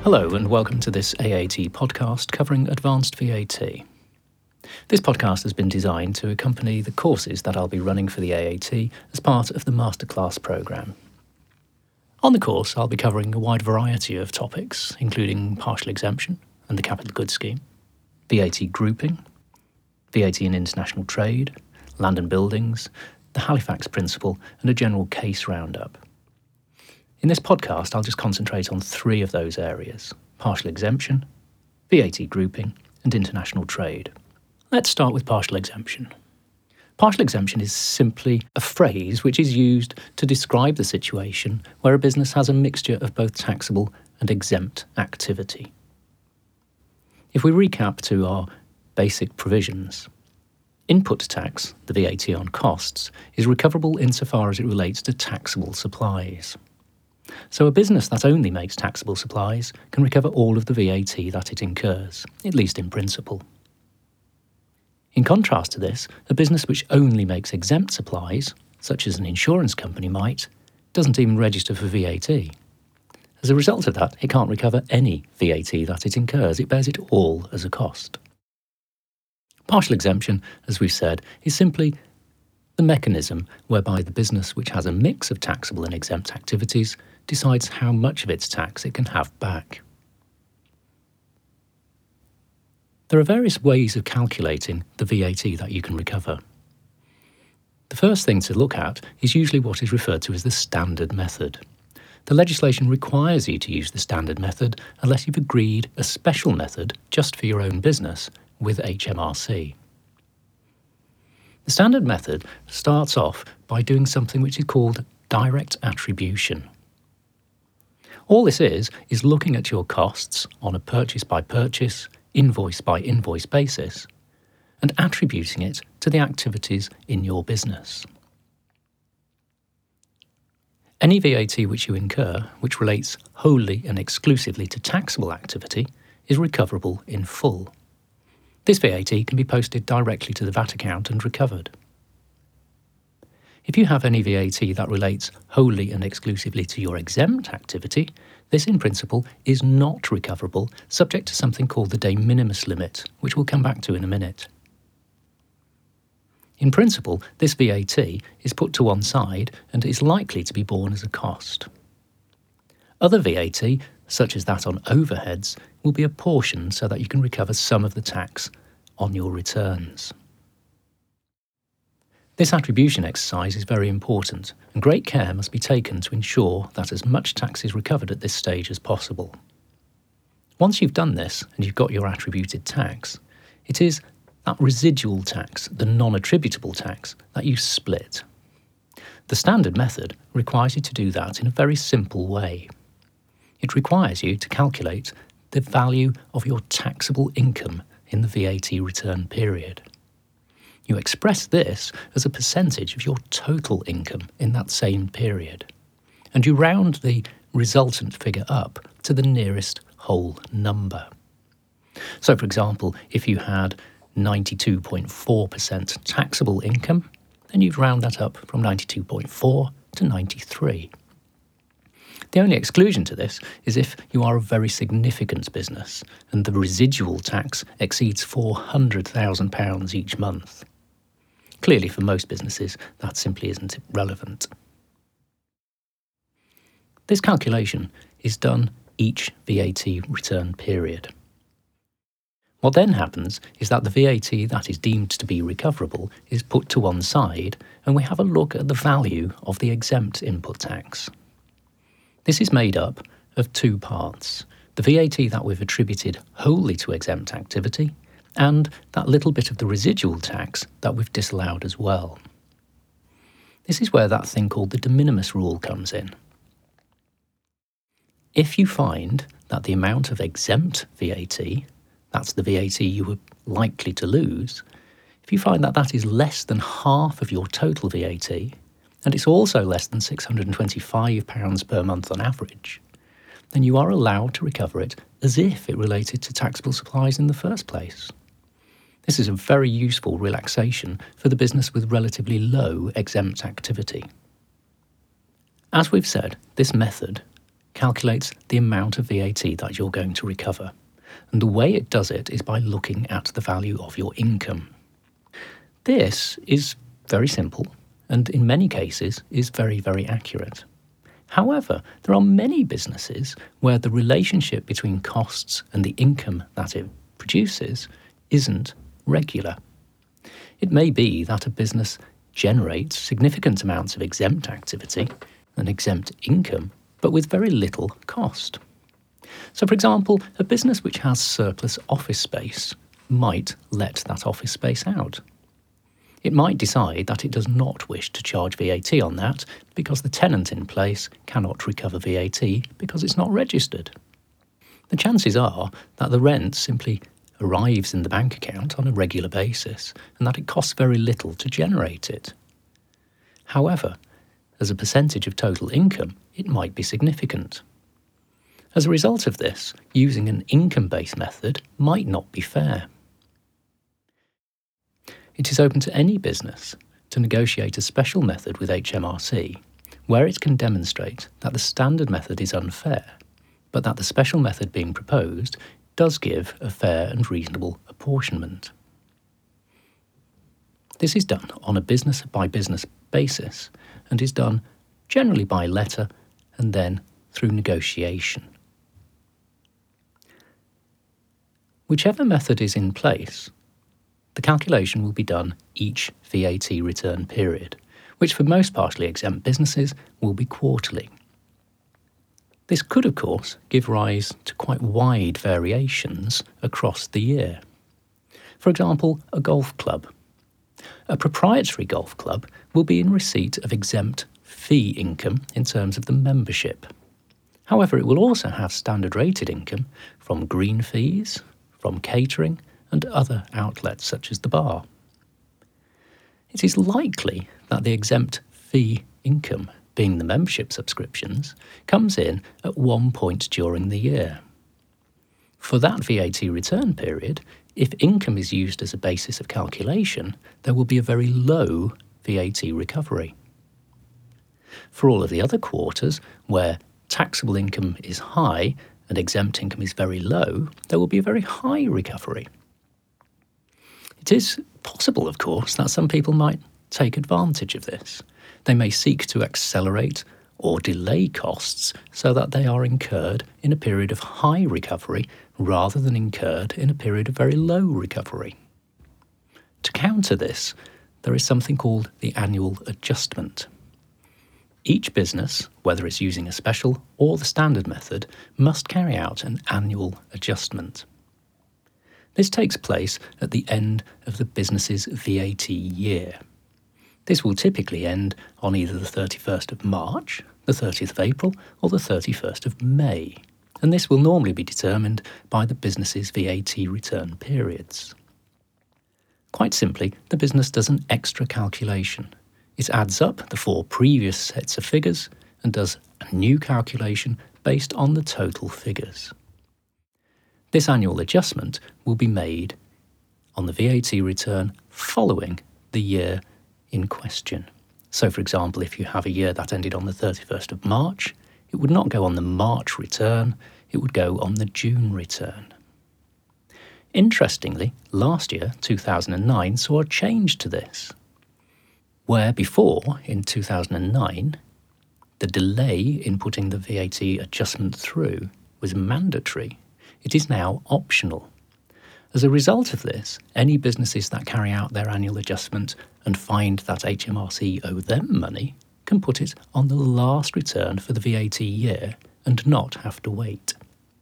Hello and welcome to this AAT podcast covering Advanced VAT. This podcast has been designed to accompany the courses that I'll be running for the AAT as part of the Masterclass programme. On the course, I'll be covering a wide variety of topics, including partial exemption and the capital goods scheme, VAT grouping, VAT in international trade, land and buildings, the Halifax Principle, and a general case roundup. In this podcast, I'll just concentrate on three of those areas: partial exemption, VAT grouping, and international trade. Let's start with partial exemption. Partial exemption is simply a phrase which is used to describe the situation where a business has a mixture of both taxable and exempt activity. If we recap to our basic provisions, input tax, the VAT on costs, is recoverable insofar as it relates to taxable supplies. So a business that only makes taxable supplies can recover all of the VAT that it incurs, at least in principle. In contrast to this, a business which only makes exempt supplies, such as an insurance company might, doesn't even register for VAT. As a result of that, it can't recover any VAT that it incurs. It bears it all as a cost. Partial exemption, as we've said, is simply the mechanism whereby the business which has a mix of taxable and exempt activities decides how much of its tax it can have back. There are various ways of calculating the VAT that you can recover. The first thing to look at is usually what is referred to as the standard method. The legislation requires you to use the standard method unless you've agreed a special method just for your own business with HMRC. The standard method starts off by doing something which is called direct attribution. All this is looking at your costs on a purchase-by-purchase, invoice-by-invoice basis and attributing it to the activities in your business. Any VAT which you incur, which relates wholly and exclusively to taxable activity, is recoverable in full. This VAT can be posted directly to the VAT account and recovered. If you have any VAT that relates wholly and exclusively to your exempt activity, this in principle is not recoverable, subject to something called the de minimis limit, which we'll come back to in a minute. In principle, this VAT is put to one side and is likely to be borne as a cost. Other VAT, such as that on overheads, will be apportioned so that you can recover some of the tax on your returns. This attribution exercise is very important, and great care must be taken to ensure that as much tax is recovered at this stage as possible. Once you've done this and you've got your attributed tax, it is that residual tax, the non-attributable tax, that you split. The standard method requires you to do that in a very simple way. It requires you to calculate the value of your taxable income in the VAT return period. You express this as a percentage of your total income in that same period, and you round the resultant figure up to the nearest whole number. So, for example, if you had 92.4% taxable income, then you'd round that up from 92.4 to 93. The only exclusion to this is if you are a very significant business and the residual tax exceeds £400,000 each month. Clearly, for most businesses, that simply isn't relevant. This calculation is done each VAT return period. What then happens is that the VAT that is deemed to be recoverable is put to one side, and we have a look at the value of the exempt input tax. This is made up of two parts: the VAT that we've attributed wholly to exempt activity, and that little bit of the residual tax that we've disallowed as well. This is where that thing called the de minimis rule comes in. If you find that the amount of exempt VAT, that's the VAT you were likely to lose, if you find that that is less than half of your total VAT, and it's also less than £625 per month on average, then you are allowed to recover it as if it related to taxable supplies in the first place. This is a very useful relaxation for the business with relatively low exempt activity. As we've said, this method calculates the amount of VAT that you're going to recover. And the way it does it is by looking at the value of your income. This is very simple and in many cases is very, very accurate. However, there are many businesses where the relationship between costs and the income that it produces isn't regular. It may be that a business generates significant amounts of exempt activity and exempt income, but with very little cost. So, for example, a business which has surplus office space might let that office space out. It might decide that it does not wish to charge VAT on that because the tenant in place cannot recover VAT because it's not registered. The chances are that the rent simply arrives in the bank account on a regular basis and that it costs very little to generate it. However, as a percentage of total income, it might be significant. As a result of this, using an income-based method might not be fair. It is open to any business to negotiate a special method with HMRC where it can demonstrate that the standard method is unfair, but that the special method being proposed does give a fair and reasonable apportionment. This is done on a business-by-business basis and is done generally by letter and then through negotiation. Whichever method is in place, the calculation will be done each VAT return period, which for most partially exempt businesses will be quarterly. This could, of course, give rise to quite wide variations across the year. For example, a golf club. A proprietary golf club will be in receipt of exempt fee income in terms of the membership. However, it will also have standard rated income from green fees, from catering, and other outlets such as the bar. It is likely that the exempt fee income, being the membership subscriptions, comes in at one point during the year. For that VAT return period, if income is used as a basis of calculation, there will be a very low VAT recovery. For all of the other quarters, where taxable income is high and exempt income is very low, there will be a very high recovery. It is possible, of course, that some people might take advantage of this. They may seek to accelerate or delay costs so that they are incurred in a period of high recovery rather than incurred in a period of very low recovery. To counter this, there is something called the annual adjustment. Each business, whether it's using a special or the standard method, must carry out an annual adjustment. This takes place at the end of the business's VAT year. This will typically end on either the 31st of March, the 30th of April, or the 31st of May, and this will normally be determined by the business's VAT return periods. Quite simply, the business does an extra calculation. It adds up the 4 previous sets of figures and does a new calculation based on the total figures. This annual adjustment will be made on the VAT return following the year in question. So, for example, if you have a year that ended on the 31st of March, it would not go on the March return, it would go on the June return. Interestingly, last year, 2009, saw a change to this, where before, in 2009, the delay in putting the VAT adjustment through was mandatory. It is now optional. As a result of this, any businesses that carry out their annual adjustment and find that HMRC owe them money can put it on the last return for the VAT year and not have to wait.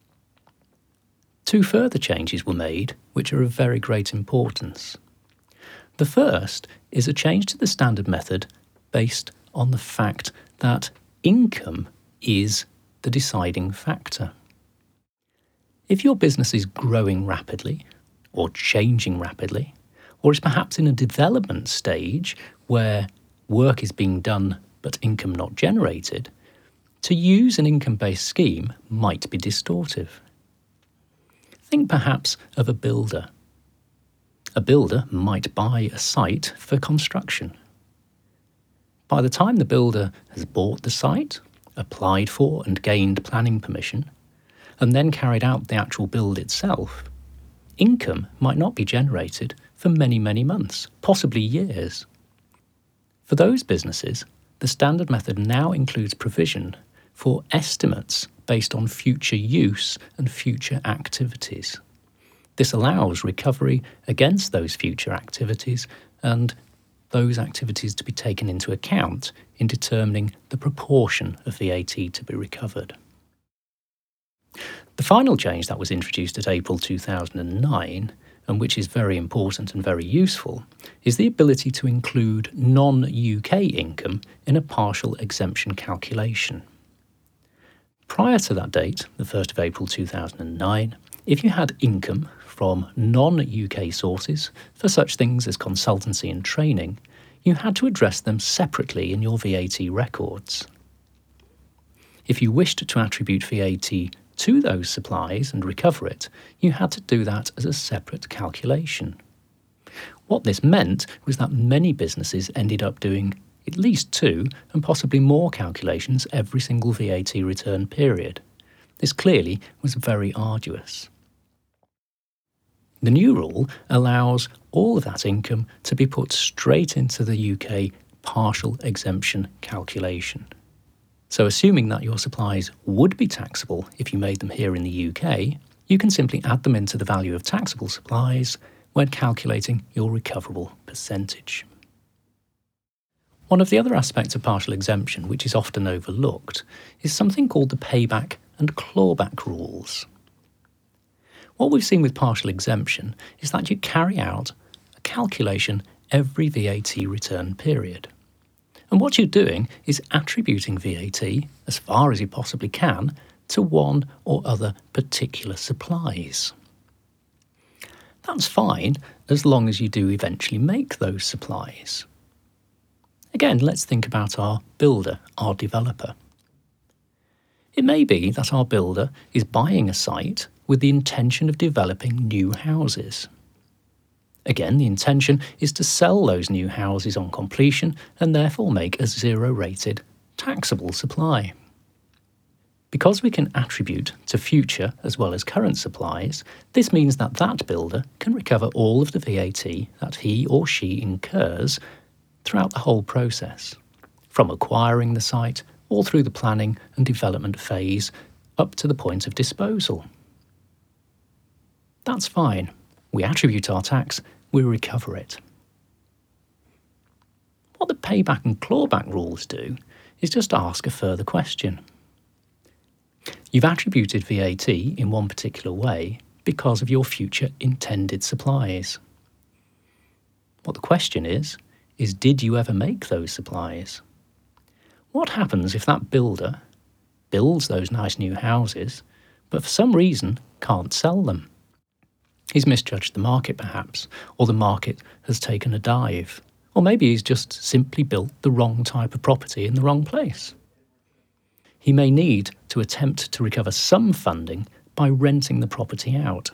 2 further changes were made, which are of very great importance. The first is a change to the standard method based on the fact that income is the deciding factor. If your business is growing rapidly, or changing rapidly, or is perhaps in a development stage where work is being done but income not generated, to use an income-based scheme might be distortive. Think perhaps of a builder. A builder might buy a site for construction. By the time the builder has bought the site, applied for and gained planning permission, and then carried out the actual build itself, income might not be generated for many, many months, possibly years. For those businesses, the standard method now includes provision for estimates based on future use and future activities. This allows recovery against those future activities and those activities to be taken into account in determining the proportion of VAT to be recovered. The final change that was introduced at April 2009, and which is very important and very useful, is the ability to include non-UK income in a partial exemption calculation. Prior to that date, the 1st of April 2009, if you had income from non-UK sources for such things as consultancy and training, you had to address them separately in your VAT records. If you wished to attribute VAT to those supplies and recover it, you had to do that as a separate calculation. What this meant was that many businesses ended up doing at least 2 and possibly more calculations every single VAT return period. This clearly was very arduous. The new rule allows all of that income to be put straight into the UK partial exemption calculation. So assuming that your supplies would be taxable if you made them here in the UK, you can simply add them into the value of taxable supplies when calculating your recoverable percentage. One of the other aspects of partial exemption, which is often overlooked, is something called the payback and clawback rules. What we've seen with partial exemption is that you carry out a calculation every VAT return period. And what you're doing is attributing VAT, as far as you possibly can, to one or other particular supplies. That's fine as long as you do eventually make those supplies. Again, let's think about our builder, our developer. It may be that our builder is buying a site with the intention of developing new houses. Again, the intention is to sell those new houses on completion and therefore make a zero-rated taxable supply. Because we can attribute to future as well as current supplies, this means that that builder can recover all of the VAT that he or she incurs throughout the whole process, from acquiring the site all through the planning and development phase up to the point of disposal. That's fine. We attribute our tax, we recover it. What the payback and clawback rules do is just ask a further question. You've attributed VAT in one particular way because of your future intended supplies. What the question is did you ever make those supplies? What happens if that builder builds those nice new houses, but for some reason can't sell them? He's misjudged the market perhaps, or the market has taken a dive, or maybe he's just simply built the wrong type of property in the wrong place. He may need to attempt to recover some funding by renting the property out.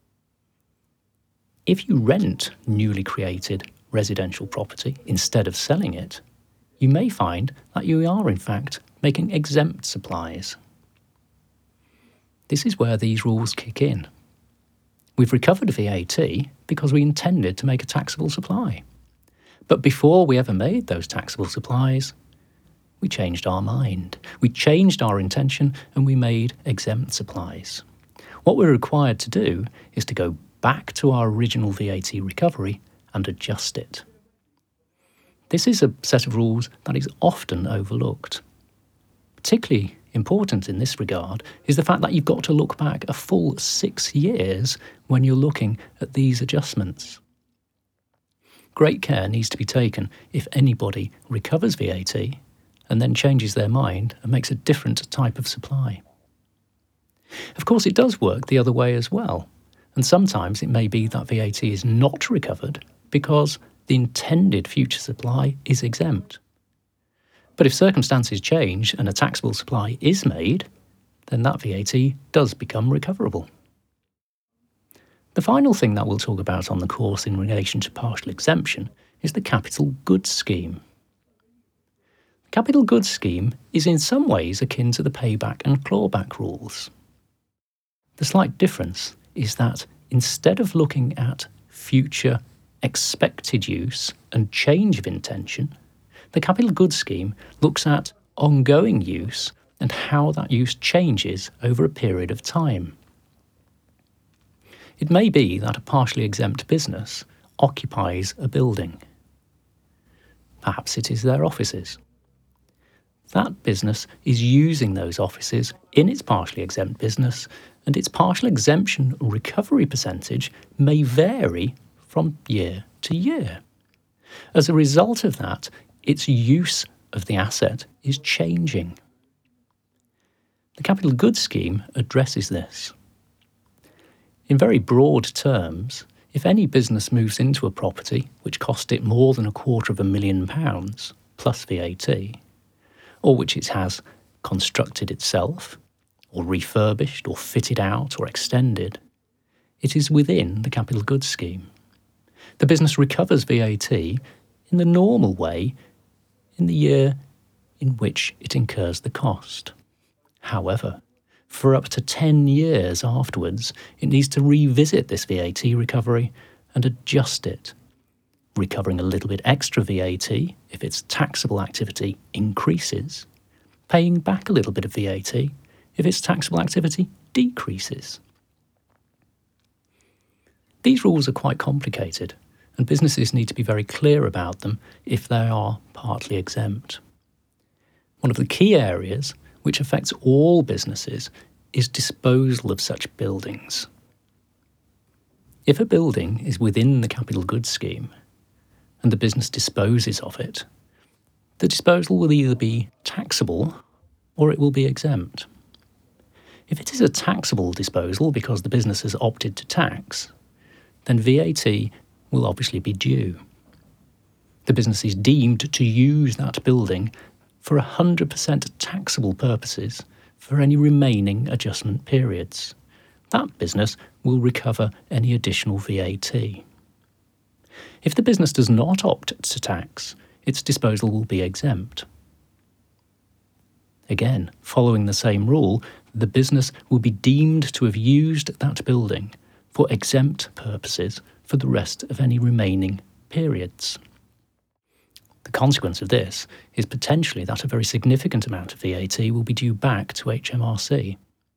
If you rent newly created residential property instead of selling it, you may find that you are in fact making exempt supplies. This is where these rules kick in. We've recovered VAT because we intended to make a taxable supply. But before we ever made those taxable supplies, we changed our mind. We changed our intention and we made exempt supplies. What we're required to do is to go back to our original VAT recovery and adjust it. This is a set of rules that is often overlooked. Particularly important in this regard is the fact that you've got to look back a full 6 years when you're looking at these adjustments. Great care needs to be taken if anybody recovers VAT and then changes their mind and makes a different type of supply. Of course, it does work the other way as well, and sometimes it may be that VAT is not recovered because the intended future supply is exempt. But if circumstances change and a taxable supply is made, then that VAT does become recoverable. The final thing that we'll talk about on the course in relation to partial exemption is the capital goods scheme. Capital goods scheme is in some ways akin to the payback and clawback rules. The slight difference is that instead of looking at future expected use and change of intention, the capital goods scheme looks at ongoing use and how that use changes over a period of time. It may be that a partially exempt business occupies a building. Perhaps it is their offices. That business is using those offices in its partially exempt business, and its partial exemption recovery percentage may vary from year to year. As a result of that, its use of the asset is changing. The capital goods scheme addresses this. In very broad terms, if any business moves into a property which cost it more than £250,000 plus VAT, or which it has constructed itself, or refurbished, or fitted out, or extended, it is within the capital goods scheme. The business recovers VAT in the normal way in the year in which it incurs the cost. However, for up to 10 years afterwards, it needs to revisit this VAT recovery and adjust it, recovering a little bit extra VAT if its taxable activity increases, paying back a little bit of VAT if its taxable activity decreases. These rules are quite complicated, and businesses need to be very clear about them if they are partly exempt. One of the key areas which affects all businesses is disposal of such buildings. If a building is within the capital goods scheme and the business disposes of it, the disposal will either be taxable or it will be exempt. If it is a taxable disposal because the business has opted to tax, then VAT will obviously be due. The business is deemed to use that building for 100% taxable purposes for any remaining adjustment periods. That business will recover any additional VAT. If the business does not opt to tax, its disposal will be exempt. Again, following the same rule, the business will be deemed to have used that building for exempt purposes for the rest of any remaining periods. The consequence of this is potentially that a very significant amount of VAT will be due back to HMRC.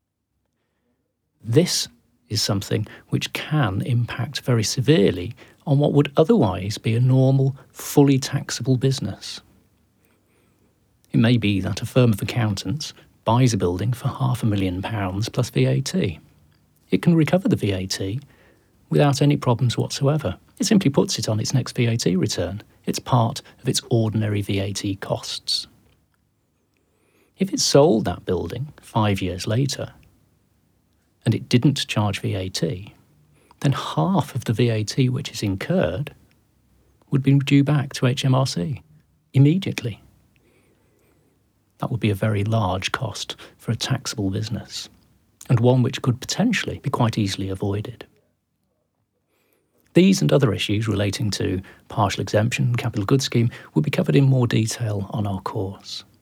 This is something which can impact very severely on what would otherwise be a normal, fully taxable business. It may be that a firm of accountants buys a building for £500,000 plus VAT. It can recover the VAT without any problems whatsoever. It simply puts it on its next VAT return. It's part of its ordinary VAT costs. If it sold that building 5 years later and it didn't charge VAT, then half of the VAT which is incurred would be due back to HMRC immediately. That would be a very large cost for a taxable business, and one which could potentially be quite easily avoided. These and other issues relating to partial exemption and capital goods scheme will be covered in more detail on our course.